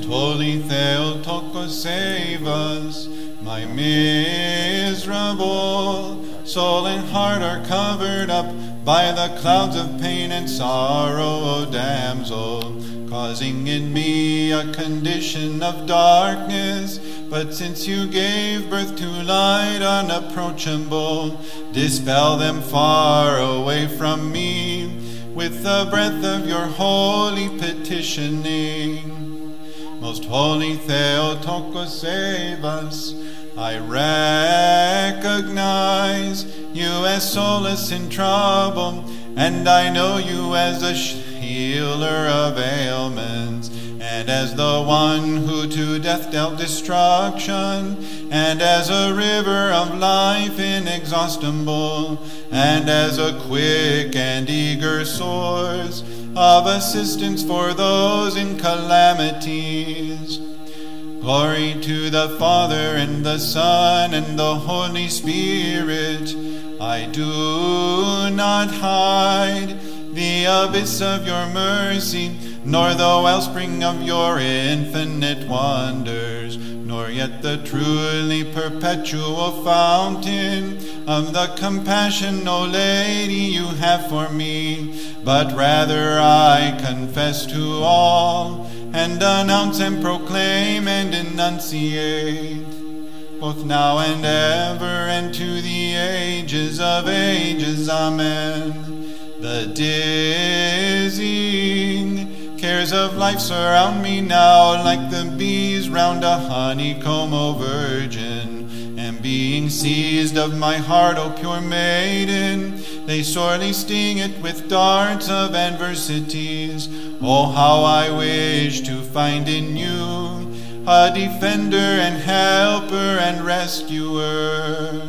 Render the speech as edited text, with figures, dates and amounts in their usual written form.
holy Theotokos, save us. My miserable soul and heart are covered up by the clouds of pain and sorrow, O damsel, causing in me a condition of darkness. But since you gave birth to light unapproachable, dispel them far away from me with the breath of your holy petitioning. Most holy Theotokos, save us. I recognize you as solace in trouble, and I know you as a healer of ailments, and as the one who to death dealt destruction, and as a river of life inexhaustible, and as a quick and eager source of assistance for those in calamities. Glory to the Father, and the Son, and the Holy Spirit. I do not hide the abyss of your mercy, nor the wellspring of your infinite wonders, nor yet the truly perpetual fountain of the compassion, O Lady, you have for me. But rather I confess to all, and announce and proclaim and enunciate, both now and ever, and to the ages of ages. Amen. The dizzying cares of life surround me now, like the bees round a honeycomb, O Virgin. And being seized of my heart, O pure maiden, they sorely sting it with darts of adversities. Oh, how I wish to find in you a defender and helper and rescuer.